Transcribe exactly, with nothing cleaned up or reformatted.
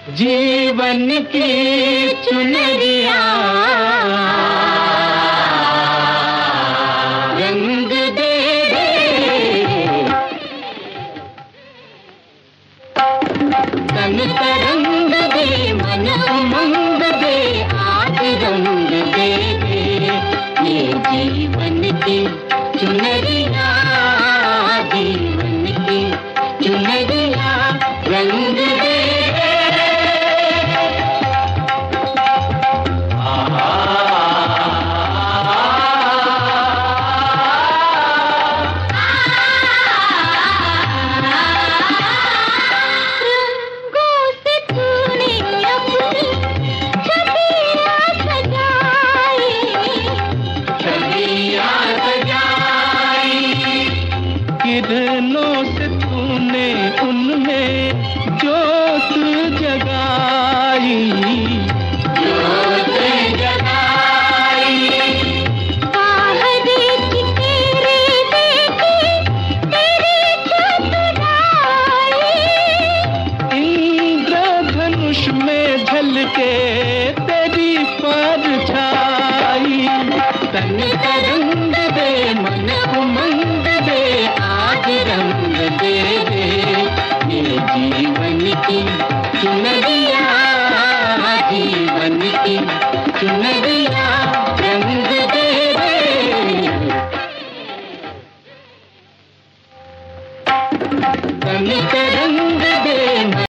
जीवन की चुनरिया रंग दे दे, तन तरंग दे, मन उमंग दे, आज रंग दे दे। ये जीवन की चुनरिया, जीवन की चुनरिया रंग दे दे। किरणों से तूने उनमें जोत जगाई, जोत जगाई। बाहर की तेरे देखी तेरी चतुराई, इंद्रधनुष में झलके तेरी परछाई। तन तरंग दे, मन उमंग दे, आज रंग दे दे। ये जीवन की